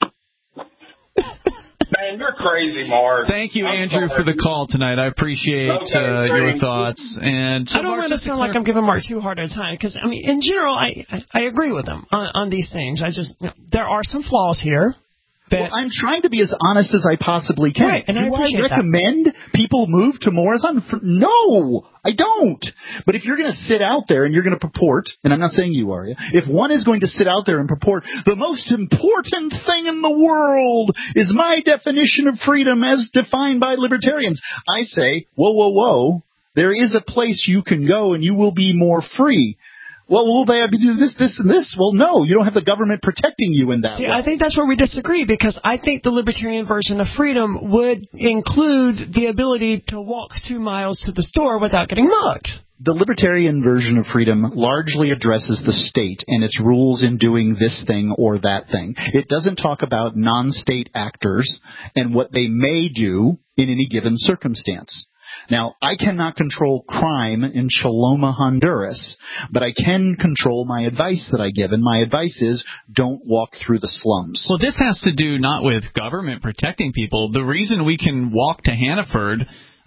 Man, you're crazy, Mark. Thank you, I'm Andrew, sorry. for the call tonight. I appreciate okay, uh, your thoughts. And so I don't Mark, want to sound like I'm giving Mark too hard a time, because I mean, in general, I I, I agree with him on, on these things. I just you know, there are some flaws here. Well, I'm trying to be as honest as I possibly can. Right, and Do I, I recommend that. people move to Morazan? No, I don't. But if you're going to sit out there and you're going to purport, and I'm not saying you are, if one is going to sit out there and purport, the most important thing in the world is my definition of freedom as defined by libertarians, I say, whoa, whoa, whoa, there is a place you can go and you will be more free. Well, will they do this, this, and this? Well, no, you don't have the government protecting you in that See, way. I think that's where we disagree, because I think the libertarian version of freedom would include the ability to walk two miles to the store without getting mugged. The libertarian version of freedom largely addresses the state and its rules in doing this thing or that thing. It doesn't talk about non-state actors and what they may do in any given circumstance. Now, I cannot control crime in Choloma, Honduras, but I can control my advice that I give, and my advice is don't walk through the slums. Well, this has to do not with government protecting people. The reason we can walk to Hannaford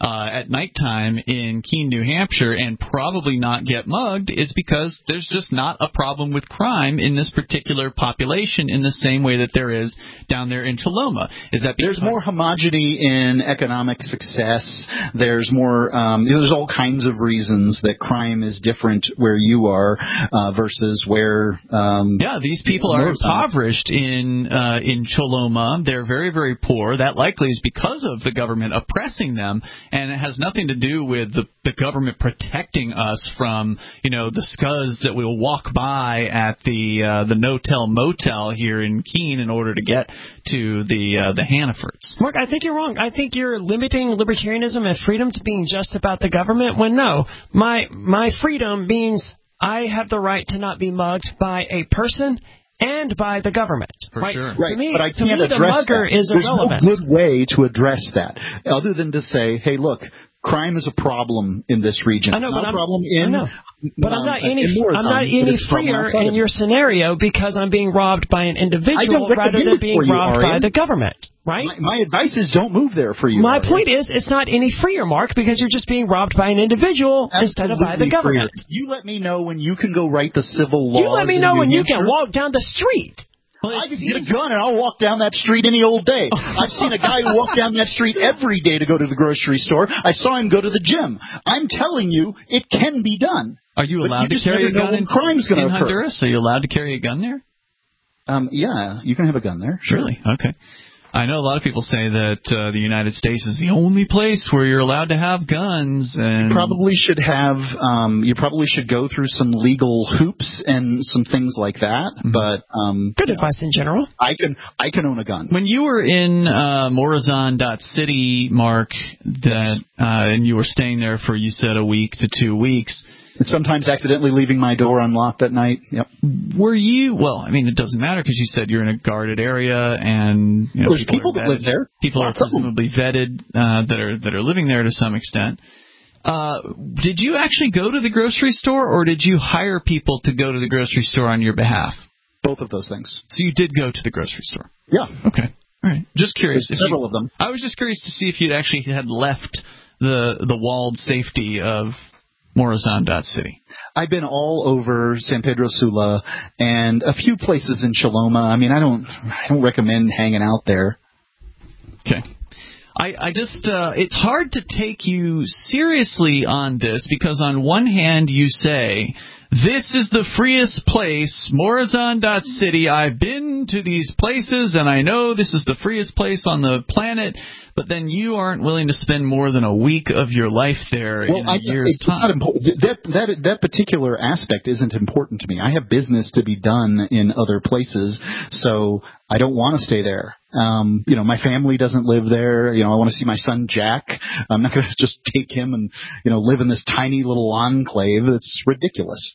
uh, at nighttime in Keene, New Hampshire, and probably not get mugged is because there's just not a problem with crime in this particular population in the same way that there is down there in Choloma. Is that there's more homogeneity in economic success? There's more. Um, you know, there's all kinds of reasons that crime is different where you are uh, versus where. Um, yeah, these people are impoverished in uh, in Choloma. They're very, very poor. That likely is because of the government oppressing them, and it has nothing to do with the, the government protecting us from, you know, the scuzz that will walk by at the uh, the no-tell motel here in Keene in order to get to the uh, the Hannafords. Mark, I think you're wrong. I think you're limiting libertarianism and freedom to being just about the government, when no, my my freedom means I have the right to not be mugged by a person and by the government. For right? sure. Right, to me, but I to can't me the address mugger that. is There's irrelevant. no good way to address that other than to say, hey, look, crime is a problem in this region. I know, it's not but a problem I'm, in. I know. But um, I'm not any. in Morrison, I'm not any freer in your scenario because I'm being robbed by an individual rather than being you, robbed Arian. by the government. Right? My, my advice is don't move there for you. My Arian. point is, it's not any freer, Mark, because you're just being robbed by an individual Absolutely instead of by the government. Freer. You let me know when you can go write the civil laws. You let me know when you can walk down the street. Well, I can get a gun and I'll walk down that street any old day. I've seen a guy who walked down that street every day to go to the grocery store. I saw him go to the gym. I'm telling you, it can be done. Are you allowed you to carry a gun in, crime's in occur. Honduras? Are you allowed to carry a gun there? Um, yeah, you can have a gun there. Sure. Really? Okay. I know a lot of people say that uh, the United States is the only place where you're allowed to have guns. And you probably should have. Um, you probably should go through some legal hoops and some things like that. Mm-hmm. But um, good advice in general. I can I can own a gun. When you were in uh, Morazan City, Mark, that yes. uh, and you were staying there for, you said, a week to two weeks. And sometimes accidentally leaving my door unlocked at night. Yep. Were you? Well, I mean, it doesn't matter because you said you're in a guarded area, and you know, there's people, people that live there. People Lots are presumably vetted uh, that are that are living there to some extent. Uh, did you actually go to the grocery store, or did you hire people to go to the grocery store on your behalf? Both of those things. So you did go to the grocery store. Yeah. Okay. All right. Just curious. There's several you, of them. I was just curious to see if you'd actually had left the the walled safety of Morazan City. I've been all over San Pedro Sula and a few places in Choloma. I mean, I don't, I don't recommend hanging out there. Okay. I, I just, uh, it's hard to take you seriously on this because on one hand you say, this is the freest place, Morazan City. I've been to these places and I know this is the freest place on the planet, but then you aren't willing to spend more than a week of your life there well, in a I, year's it's time. Not important. That, that, that particular aspect isn't important to me. I have business to be done in other places, so I don't want to stay there. Um, you know, my family doesn't live there. You know, I want to see my son Jack. I'm not going to just take him and, you know, live in this tiny little enclave. It's ridiculous.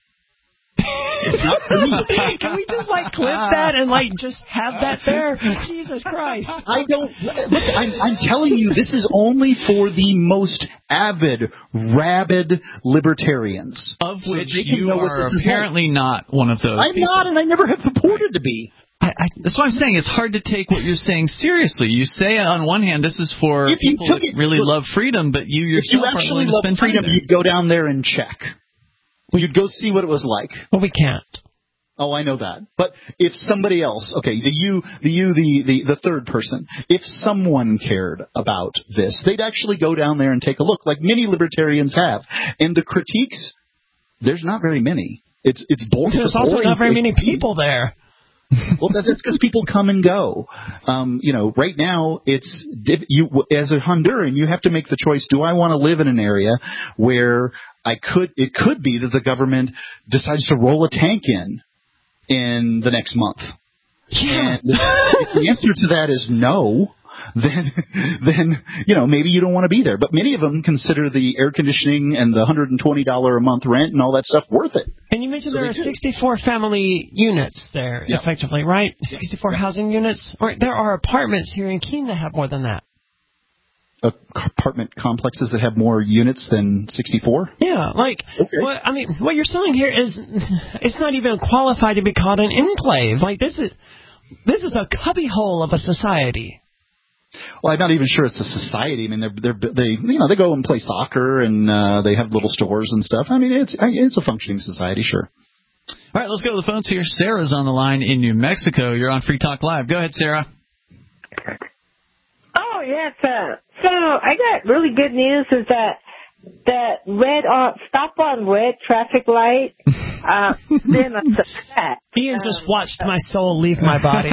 It's not for me. Can we just like clip that and like just have that there? Jesus Christ! I don't. Look, I'm, I'm telling you, this is only for the most avid, rabid libertarians, of so which you are apparently like. not one of those. I'm people. not, and I never have purported to be. I, I, that's what I'm saying. It's hard to take what you're saying seriously. You say on one hand this is for if people that it, really look, love freedom, but you yourself if you actually aren't willing love to spend freedom, time there. you'd go down there and check. You'd go see what it was like. Well, we can't. Oh, I know that. But if somebody else, okay, the you, the you, the, the, the third person, if someone cared about this, they'd actually go down there and take a look, like many libertarians have. And the critiques, there's not very many. It's it's boring. There's also not very many people there. Well, that's because people come and go. Um, you know, right now it's you as a Honduran, you have to make the choice: do I want to live in an area where I could? It could be that the government decides to roll a tank in in the next month. Yeah. And if the answer to that is no, then then you know maybe you don't want to be there. But many of them consider the air conditioning and the one hundred twenty dollars a month rent and all that stuff worth it. And you mentioned So there are do. sixty-four family units there, Yep. effectively, right? sixty-four Yep. housing units. Or there are apartments here in Keene that have more than that. Apartment complexes that have more units than sixty-four? Yeah, like, okay. what, I mean, what you're selling here is, it's not even qualified to be called an enclave. Like, this is, this is a cubbyhole of a society. Well, I'm not even sure it's a society. I mean, they're, they're they you know they go and play soccer and uh, they have little stores and stuff. I mean, it's it's a functioning society, sure. All right, let's go to the phones here. Sarah's on the line in New Mexico. You're on Free Talk Live. Go ahead, Sarah. Oh yes, uh, so I got really good news. Is that that red on stop on red traffic light? Uh, then a success. Ian um, just watched my soul leave my body.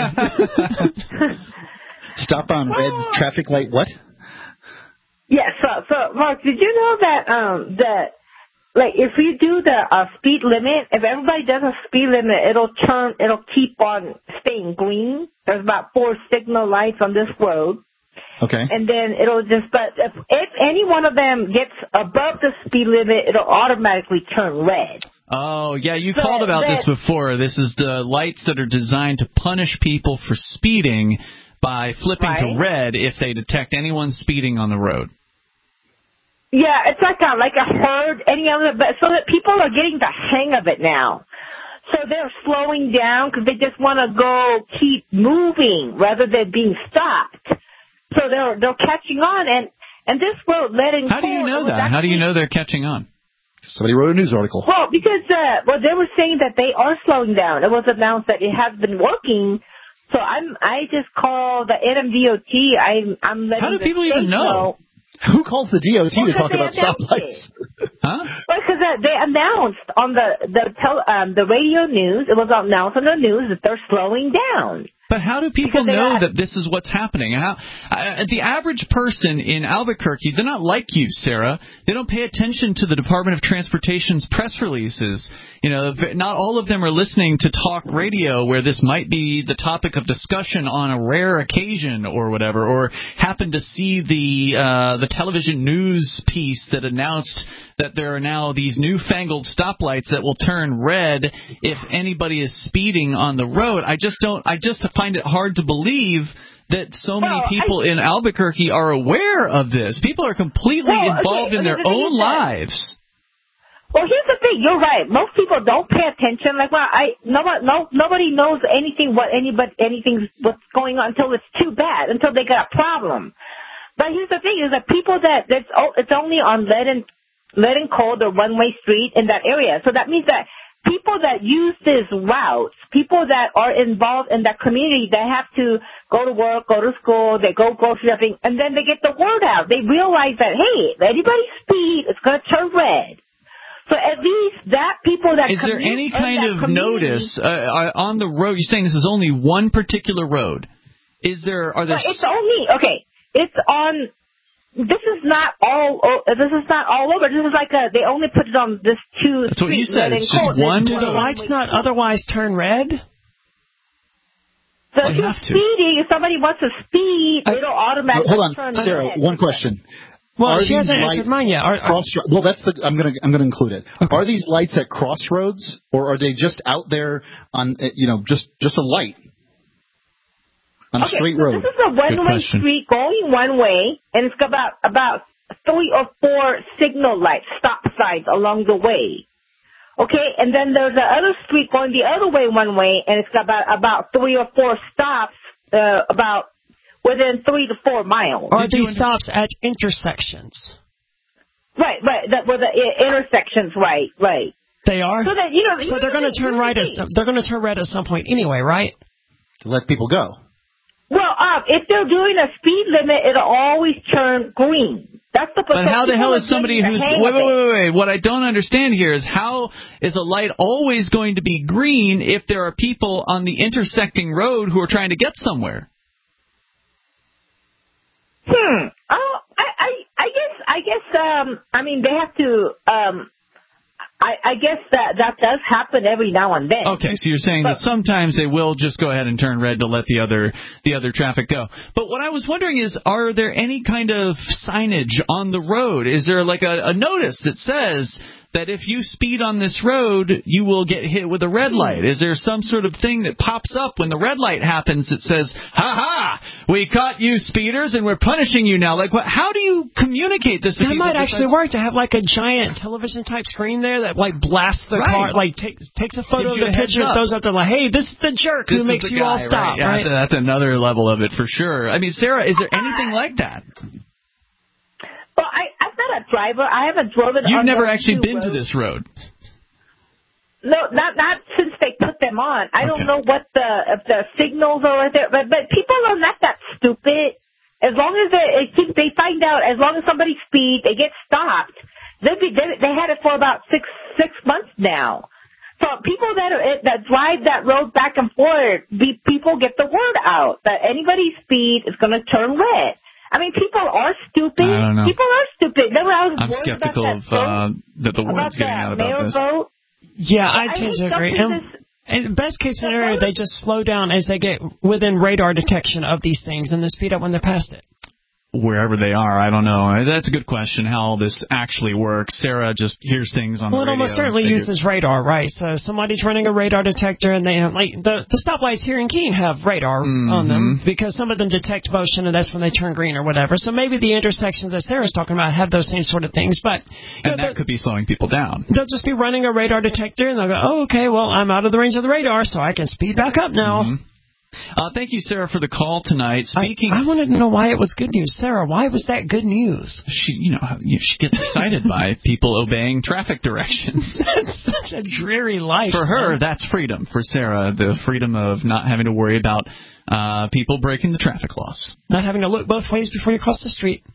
Stop on red traffic light. What? Yeah. So, so Mark, did you know that um that like if you do the uh, speed limit, if everybody does a speed limit, it'll turn, it'll keep on staying green. There's about four signal lights on this road. Okay. And then it'll just, but if, if any one of them gets above the speed limit, it'll automatically turn red. Oh, yeah, you so called about red, this before. This is the lights that are designed to punish people for speeding by flipping right? to red if they detect anyone speeding on the road. Yeah, it's like a, like a herd, any other, but so that people are getting the hang of it now. So they're slowing down because they just want to go keep moving rather than being stopped. So they're they're catching on, and and this road led in. How do you know that? How do you know they're catching on? Somebody wrote a news article. Well, because uh, well, they were saying that they are slowing down. It was announced that it has been working. So I'm I just call the N M D O T. I'm I'm letting. How do the people even know? know? Who calls the D O T well, to talk about stoplights? Huh? Well, because uh, they announced on the the tel- um, the radio news. It was announced on the news that they're slowing down. But how do people know are, that this is what's happening? How uh, the average person in Albuquerque, they're not like you, Sarah. They don't pay attention to the Department of Transportation's press releases. You know, not all of them are listening to talk radio where this might be the topic of discussion on a rare occasion or whatever, or happen to see the uh, the television news piece that announced that there are now these newfangled stoplights that will turn red if anybody is speeding on the road. I just don't. I just find it hard to believe that so many well, people I, in Albuquerque are aware of this. People are completely well, involved okay, in their the own that, lives. Well, here's the thing. You're right. Most people don't pay attention. Like, well, I nobody, no, nobody knows anything what anybody anything what's going on until it's too bad, until they got a problem. But here's the thing: is that people that that's it's only on lead and lead and cold or one way street in that area. So that means that people that use these routes, people that are involved in that community, they have to go to work, go to school, they go grocery shopping, and then they get the word out. They realize that, hey, if anybody speed, it's going to turn red. So at least that people that is there any kind of notice uh, on the road? You're saying this is only one particular road. Is there? Are there? It's only okay. It's on. This is not all. This is not all over. This is like a. They only put it on this two. That's what you said. It's just one. Do the lights not otherwise turn red? So if you're speeding, if somebody wants to speed, I, it'll automatically hold on, turn Sarah. red. One question. Well, are she hasn't answered mine yet. Are, cross, well, that's the. I'm gonna. I'm gonna include it. Okay. Are these lights at crossroads, or are they just out there on? You know, just just a light on a okay, straight so road? This is a one-way street going one way, and it's got about about three or four signal lights, stop signs along the way. Okay, and then there's the other street going the other way one way, and it's got about about three or four stops, uh, about. Within three to four miles. Are these stops at intersections? Right, right. That were the uh, intersections. Right, right. They are. So that you know. So they're going to turn right at some, they're going to turn red at some point anyway, right? To let people go. Well, uh, if they're doing a speed limit, it'll always turn green. That's the. But how the hell is somebody who's wait, wait, wait, wait, wait? What I don't understand here is how is a light always going to be green if there are people on the intersecting road who are trying to get somewhere? Hmm. Oh, I, I, I guess, I guess, um, I mean, they have to, um, I, I guess that that does happen every now and then. Okay, so you're saying but, that sometimes they will just go ahead and turn red to let the other the other traffic go. But what I was wondering is, are there any kind of signage on the road? Is there like a, a notice that says that if you speed on this road, you will get hit with a red light? Is there some sort of thing that pops up when the red light happens that says, ha-ha, we caught you speeders and we're punishing you now? Like, what? How do you communicate this to That people might actually besides- work, to have like a giant television-type screen there that like blasts the Right. car, like takes takes a photo Gives of you the a heads picture, up. throws up there like, hey, this is the jerk This who is makes the you all guy, stop, Yeah, right? That's another level of it for sure. I mean, Sarah, is there anything like that? Well, I, I'm not a driver. I haven't driven. You've on never those actually two been to roads. this road. No, not not since they put them on. I don't Okay. know what the if the signals are there, but but people are not that stupid. As long as they I think they find out, as long as somebody speeds, they get stopped. They be they, they had it for about six six months now. So people that are, that drive that road back and forth, be, people get the word out that anybody's speed is going to turn red. I mean, people are stupid. I don't know. People are stupid. Remember, I was I'm worried skeptical about of that vote, uh, that the about word's getting that out mayor about this. vote. Yeah, I I tend think to agree. something And, and best case scenario, they just slow down as they get within radar detection of these things, and then speed up when they're past it. Wherever they are, I don't know. That's a good question, how this actually works. Sarah just hears things on Well, the it radio. almost certainly and figures- uses radar, right? So somebody's running a radar detector, and they like the the stoplights here in Keene have radar Mm-hmm. on them because some of them detect motion, and that's when they turn green or whatever. So maybe the intersections that Sarah's talking about have those same sort of things, but you And know, that could be slowing people down. they'll just be running a radar detector, and they'll go, "Oh, okay, well, I'm out of the range of the radar, so I can speed back up now." Mm-hmm. Uh, thank you, Sarah, for the call tonight. Speaking, I, I wanted to know why it was good news, Sarah. Why was that good news? She, you know, you know, she gets excited by people obeying traffic directions. That's such a dreary life. For her, man. that's freedom. For Sarah, the freedom of not having to worry about uh, people breaking the traffic laws. Not having to look both ways before you cross the street.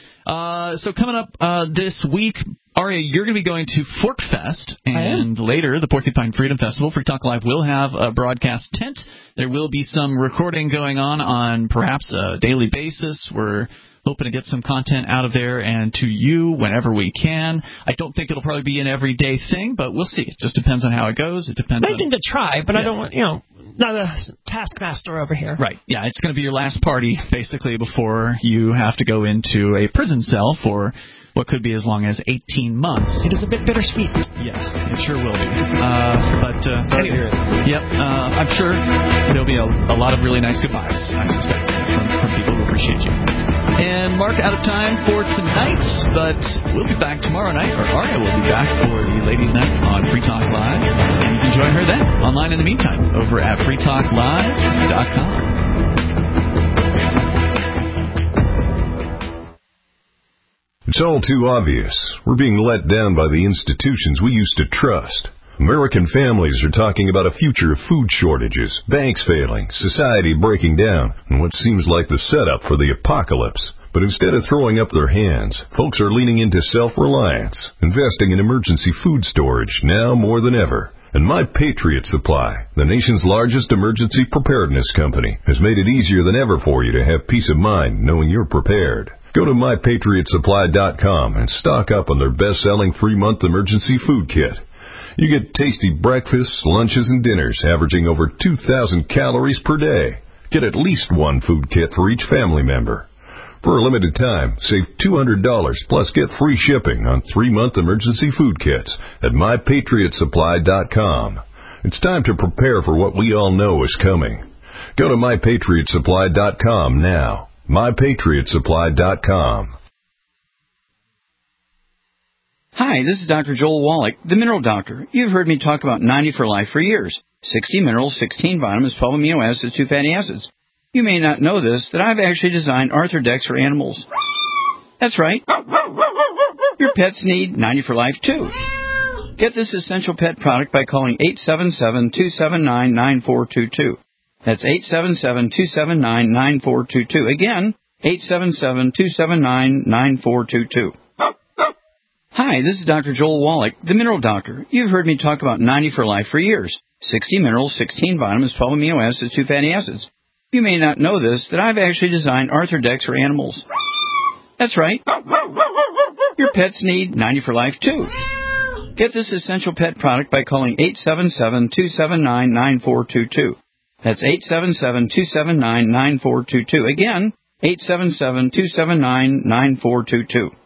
Uh, so coming up uh, this week, Aria, you're going to be going to Fork Fest, and later the Porcupine Freedom Festival. Free Talk Live will have a broadcast tent. There will be some recording going on on perhaps a daily basis. We're hoping to get some content out of there and to you whenever we can. I don't think it'll probably be an everyday thing, but we'll see. It just depends on how it goes. It depends Maybe on... to try, but Yeah. I don't want, you know, not a taskmaster over here. Right. Yeah, it's going to be your last party, basically, before you have to go into a prison cell for what could be as long as eighteen months. It is a bit bittersweet. Yeah, it sure will be. Uh, but uh, anyway, yep, uh, I'm sure there'll be a, a lot of really nice goodbyes, I suspect, from, from people who appreciate you. And Mark, out of time for tonight, but we'll be back tomorrow night, or Aria will be back for the Ladies' Night on Free Talk Live, and you can join her then, online in the meantime, over at free talk live dot com. It's all too obvious. We're being let down by the institutions we used to trust. American families are talking about a future of food shortages, banks failing, society breaking down, and what seems like the setup for the apocalypse. But instead of throwing up their hands, folks are leaning into self-reliance, investing in emergency food storage now more than ever. And My Patriot Supply, the nation's largest emergency preparedness company, has made it easier than ever for you to have peace of mind knowing you're prepared. Go to my patriot supply dot com and stock up on their best-selling three-month emergency food kit. You get tasty breakfasts, lunches, and dinners averaging over two thousand calories per day. Get at least one food kit for each family member. For a limited time, save two hundred dollars plus get free shipping on three-month emergency food kits at my patriot supply dot com. It's time to prepare for what we all know is coming. Go to my patriot supply dot com now. my patriot supply dot com. Hi, this is Doctor Joel Wallach, the Mineral Doctor. You've heard me talk about ninety for Life for years. sixty minerals, sixteen vitamins, twelve amino acids, two fatty acids. You may not know this, that I've actually designed Arthrodex for animals. That's right. Your pets need ninety for Life, too. Get this essential pet product by calling eight seven seven, two seven nine, nine four two two. That's eight seven seven, two seven nine, nine four two two. Again, eight seven seven, two seven nine, nine four two two. Hi, this is Doctor Joel Wallach, the Mineral Doctor. You've heard me talk about ninety for Life for years. sixty minerals, sixteen vitamins, twelve amino acids, two fatty acids. You may not know this, that I've actually designed Arthrodex for animals. That's right. Your pets need ninety for Life, too. Get this essential pet product by calling eight seven seven, two seven nine, nine four two two. That's eight seven seven, two seven nine, nine four two two. Again, eight seven seven, two seven nine, nine four two two.